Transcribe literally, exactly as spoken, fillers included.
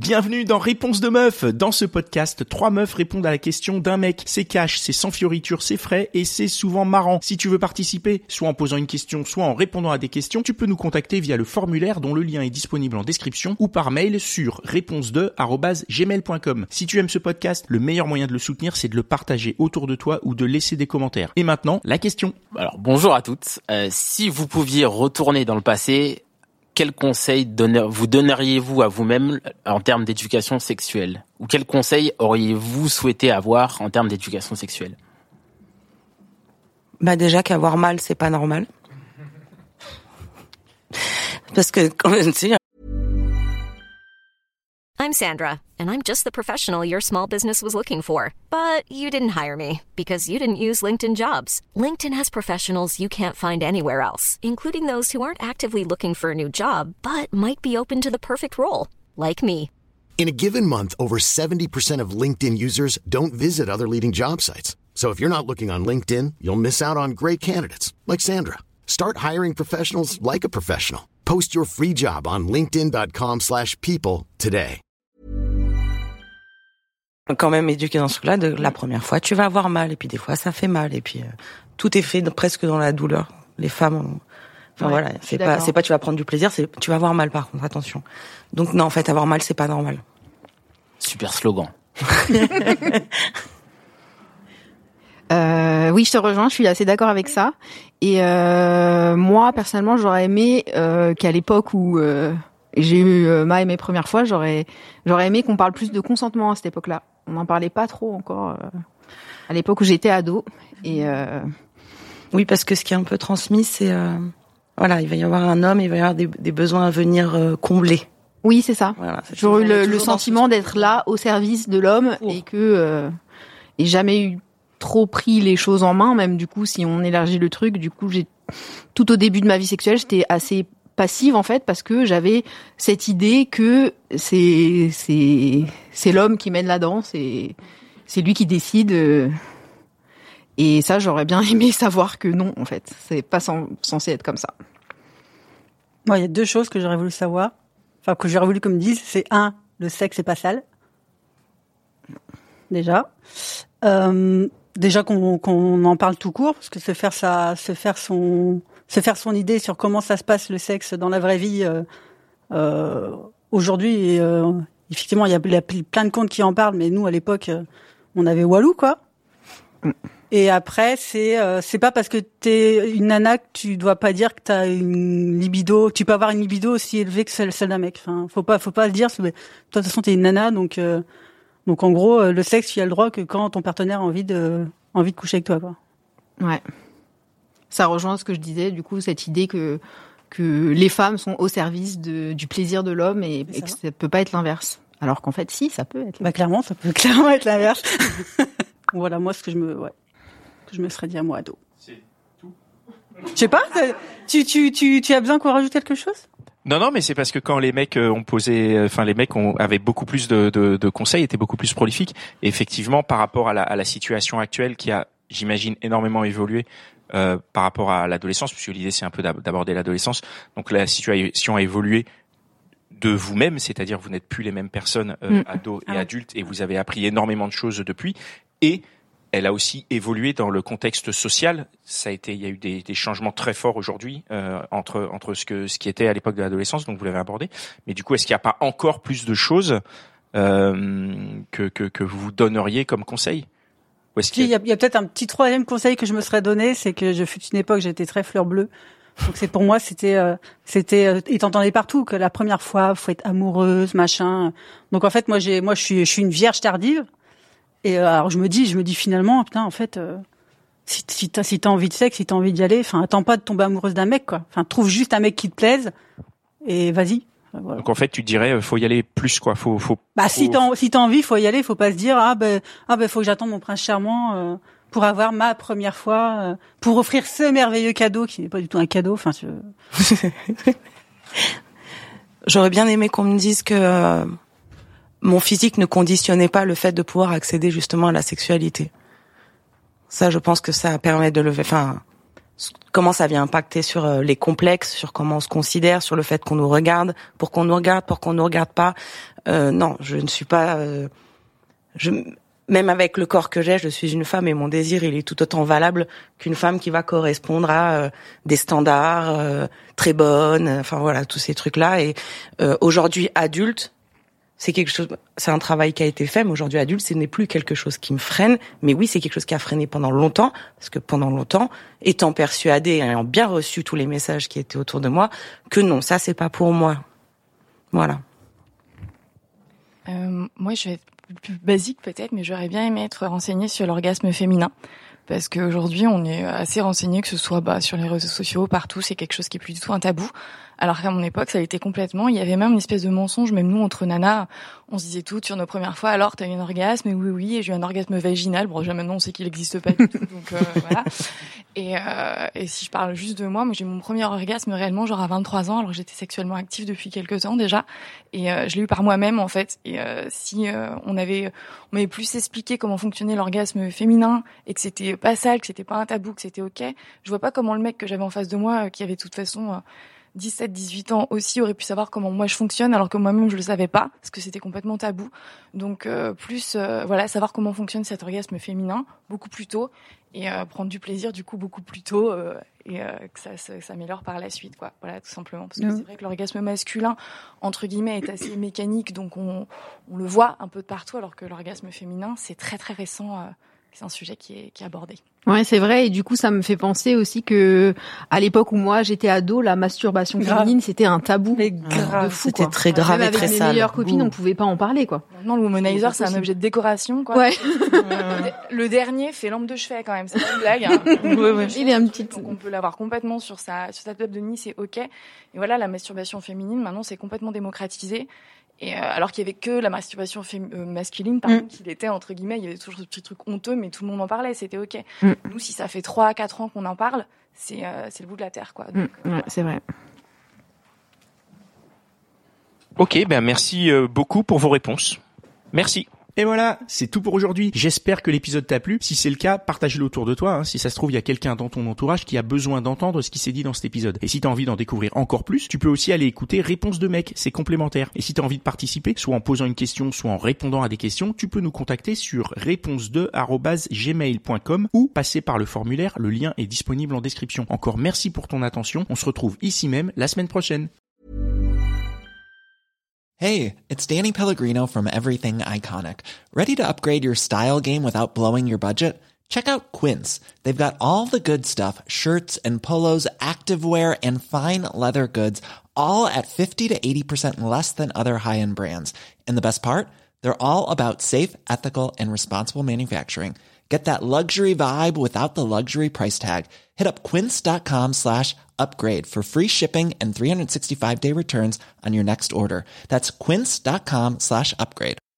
Bienvenue dans Réponse de meuf. Dans ce podcast, trois meufs répondent à la question d'un mec. C'est cash, c'est sans fioriture, c'est frais et c'est souvent marrant. Si tu veux participer, soit en posant une question, soit en répondant à des questions, tu peux nous contacter via le formulaire dont le lien est disponible en description ou par mail sur réponse deux arobase gmail point com. Si tu aimes ce podcast, le meilleur moyen de le soutenir, c'est de le partager autour de toi ou de laisser des commentaires. Et maintenant, la question. Alors, bonjour à toutes. Euh, si vous pouviez retourner dans le passé, quel conseil donner, vous donneriez-vous à vous-même en termes d'éducation sexuelle? Ou quel conseil auriez-vous souhaité avoir en termes d'éducation sexuelle? Bah déjà qu'avoir mal, c'est pas normal. Parce que quand même, tu sais... I'm Sandra, and I'm just the professional your small business was looking for. But you didn't hire me because you didn't use LinkedIn Jobs. LinkedIn has professionals you can't find anywhere else, including those who aren't actively looking for a new job, but might be open to the perfect role, like me. In a given month, over seventy percent of LinkedIn users don't visit other leading job sites. So if you're not looking on LinkedIn, you'll miss out on great candidates, like Sandra. Start hiring professionals like a professional. Post your free job on linkedin.com slash people today. Quand même éduqué dans ce truc-là, de la première fois, tu vas avoir mal, et puis des fois, ça fait mal, et puis euh, tout est fait de, presque dans la douleur. Les femmes, ont... enfin ouais, voilà, c'est pas, c'est pas tu vas prendre du plaisir, c'est tu vas avoir mal par contre, attention. Donc non, en fait, avoir mal, c'est pas normal. Super slogan. Euh, oui, je te rejoins, je suis assez d'accord avec ça. Et euh, moi, personnellement, j'aurais aimé euh, qu'à l'époque où euh, j'ai eu euh, ma et mes premières fois, j'aurais j'aurais aimé qu'on parle plus de consentement à cette époque-là. On n'en parlait pas trop encore euh, à l'époque où j'étais ado. Et euh... oui, parce que ce qui est un peu transmis, c'est euh, voilà, il va y avoir un homme, il va y avoir des, des besoins à venir euh, combler. Oui, c'est ça. Voilà, j'ai eu le, le sentiment d'être là au service de l'homme oh. et que euh, et jamais eu trop pris les choses en main, même du coup, si on élargit le truc, du coup, j'ai tout au début de ma vie sexuelle, j'étais assez passive en fait, parce que j'avais cette idée que c'est c'est c'est l'homme qui mène la danse et c'est lui qui décide. Et ça, j'aurais bien aimé savoir que non, en fait, c'est pas sans, censé être comme ça. Moi, il y a deux choses que j'aurais voulu savoir, enfin que j'aurais voulu qu'on me dise. C'est un, le sexe c'est pas sale. Déjà. Euh, Déjà qu'on, qu'on en parle tout court, parce que se faire sa, se faire son, se faire son idée sur comment ça se passe le sexe dans la vraie vie euh, euh, aujourd'hui. Et, euh, effectivement, il y a plein de comptes qui en parlent, mais nous à l'époque, on avait Walou quoi. Et après, c'est euh, c'est pas parce que t'es une nana que tu dois pas dire que t'as une libido. Tu peux avoir une libido aussi élevée que celle, celle d'un mec. Enfin, faut pas, faut pas le dire. Toi, de toute façon, t'es une nana, donc. Euh, Donc en gros, le sexe, tu as le droit que quand ton partenaire a envie de, envie de coucher avec toi, quoi. Ouais. Ça rejoint ce que je disais, du coup, cette idée que que les femmes sont au service de, du plaisir de l'homme et, et que ça peut pas être l'inverse. Alors qu'en fait, si, ça peut être. Bah clairement, ça peut clairement être l'inverse. Voilà, moi ce que je me, ouais, que je me serais dit à moi ado. C'est tout. Je sais pas. Tu tu tu tu as besoin qu'on rajoute quelque chose? Non, non, mais c'est parce que quand les mecs ont posé, enfin les mecs ont avaient beaucoup plus de, de, de conseils, étaient beaucoup plus prolifiques. Et effectivement, par rapport à la, à la situation actuelle qui a, j'imagine, énormément évolué euh, par rapport à l'adolescence, puisque l'idée c'est un peu d'aborder l'adolescence. Donc la situation a évolué de vous-même, c'est-à-dire vous n'êtes plus les mêmes personnes, euh, mmh. ados et ah. adultes, et vous avez appris énormément de choses depuis. Et elle a aussi évolué dans le contexte social. Ça a été, il y a eu des, des changements très forts aujourd'hui euh, entre entre ce que ce qui était à l'époque de l'adolescence. Donc vous l'avez abordé. Mais du coup, est-ce qu'il n'y a pas encore plus de choses euh, que que que vous donneriez comme conseil? Ou est-ce qu'il y a, il y a peut-être un petit troisième conseil que je me serais donné, c'est que je fut une époque, j'étais très fleur bleue. Donc c'est pour moi, c'était euh, c'était euh, et t'entendais partout que la première fois, faut être amoureuse, machin. Donc en fait, moi j'ai moi je suis je suis une vierge tardive. Et euh, alors je me dis, je me dis finalement, putain, en fait, euh, si, si t'as si t'as envie de sexe, si t'as envie d'y aller, enfin, attends pas de tomber amoureuse d'un mec, quoi. Enfin, trouve juste un mec qui te plaise et vas-y. Voilà. Donc en fait, tu te dirais, faut y aller plus, quoi. Faut, faut. Bah faut... si t'as si t'as envie, faut y aller. Faut pas se dire ah ben ah ben faut que j'attende mon prince charmant euh, pour avoir ma première fois, euh, pour offrir ce merveilleux cadeau qui n'est pas du tout un cadeau. Enfin, je... j'aurais bien aimé qu'on me dise que. Euh... mon physique ne conditionnait pas le fait de pouvoir accéder justement à la sexualité. Ça, je pense que ça permet de lever, enfin, comment ça vient impacter sur euh, les complexes, sur comment on se considère, sur le fait qu'on nous regarde, pour qu'on nous regarde, pour qu'on nous regarde pas. Euh, non, je ne suis pas. Euh, je, même avec le corps que j'ai, je suis une femme et mon désir, il est tout autant valable qu'une femme qui va correspondre à euh, des standards euh, très bonnes. Enfin voilà, tous ces trucs-là. Et euh, aujourd'hui, adulte. C'est quelque chose, c'est un travail qui a été fait, mais aujourd'hui adulte, ce n'est plus quelque chose qui me freine. Mais oui, c'est quelque chose qui a freiné pendant longtemps, parce que pendant longtemps, étant persuadée et ayant bien reçu tous les messages qui étaient autour de moi, que non, ça c'est pas pour moi. Voilà. Euh, moi, je vais être plus basique peut-être, mais j'aurais bien aimé être renseignée sur l'orgasme féminin. Parce qu'aujourd'hui, on est assez renseigné, que ce soit bah, sur les réseaux sociaux, partout, c'est quelque chose qui est plus du tout un tabou. Alors qu'à mon époque, ça l'était complètement. Il y avait même une espèce de mensonge, même nous, entre nanas, on se disait toutes sur nos premières fois, alors t'as eu un orgasme? Et oui, oui, et j'ai eu un orgasme vaginal. Bon, déjà maintenant, on sait qu'il n'existe pas du tout, donc euh, voilà. Et, euh, et si je parle juste de moi, moi j'ai eu mon premier orgasme réellement genre à vingt-trois ans, alors que j'étais sexuellement active depuis quelques temps déjà. Et euh, je l'ai eu par moi-même en fait. Et euh, si euh, on avait, on m'avait plus expliqué comment fonctionnait l'orgasme féminin et que c'était pas sale, que c'était pas un tabou, que c'était ok, je vois pas comment le mec que j'avais en face de moi, qui avait de toute façon euh, dix-sept, dix-huit ans aussi, aurait pu savoir comment moi je fonctionne, alors que moi-même je le savais pas, parce que c'était complètement tabou. Donc euh, plus, euh, voilà, savoir comment fonctionne cet orgasme féminin beaucoup plus tôt et euh, prendre du plaisir du coup beaucoup plus tôt euh, et euh, que ça, ça s'améliore par la suite, quoi. Voilà, tout simplement. Parce que mmh. c'est vrai que l'orgasme masculin, entre guillemets, est assez mécanique, donc on, on le voit un peu de partout, alors que l'orgasme féminin, c'est très très récent. Euh, c'est un sujet qui est, qui est abordé. Ouais, c'est vrai. Et du coup, ça me fait penser aussi que, à l'époque où moi j'étais ado, la masturbation grave. féminine, c'était un tabou. Mais grave. Fou, c'était très grave Même et très sale. Avec mes meilleures copines, Ouh. on pouvait pas en parler, quoi. Maintenant, le womanizer, c'est un objet de décoration, quoi. Ouais. Le dernier fait lampe de chevet, quand même. C'est pas une blague, hein. Ouais, ouais. Il est un petit. Donc, on peut l'avoir complètement sur sa, sur sa table de nuit, c'est ok. Et voilà, la masturbation féminine, maintenant, c'est complètement démocratisé. Et euh, alors qu'il y avait que la masturbation fém- euh, masculine, par exemple, mm. qu'il était entre guillemets, il y avait toujours ce petit truc honteux, mais tout le monde en parlait, c'était ok. Mm. Nous, si ça fait trois à quatre ans qu'on en parle, c'est euh, c'est le bout de la terre, quoi. Donc, mm. ouais, c'est vrai. Ok, ben merci euh, beaucoup pour vos réponses. Merci. Et voilà, c'est tout pour aujourd'hui. J'espère que l'épisode t'a plu. Si c'est le cas, partage-le autour de toi. Hein. Si ça se trouve, il y a quelqu'un dans ton entourage qui a besoin d'entendre ce qui s'est dit dans cet épisode. Et si t'as envie d'en découvrir encore plus, tu peux aussi aller écouter Réponse de mec, c'est complémentaire. Et si t'as envie de participer, soit en posant une question, soit en répondant à des questions, tu peux nous contacter sur réponse deux arobase gmail point com ou passer par le formulaire, le lien est disponible en description. Encore merci pour ton attention, on se retrouve ici même la semaine prochaine. Hey, it's Danny Pellegrino from Everything Iconic. Ready to upgrade your style game without blowing your budget? Check out Quince. They've got all the good stuff, shirts and polos, activewear, and fine leather goods, all at fifty to eighty percent less than other high-end brands. And the best part? They're all about safe, ethical, and responsible manufacturing. Get that luxury vibe without the luxury price tag. Hit up quince.com slash upgrade for free shipping and three sixty-five day returns on your next order. That's quince.com slash upgrade.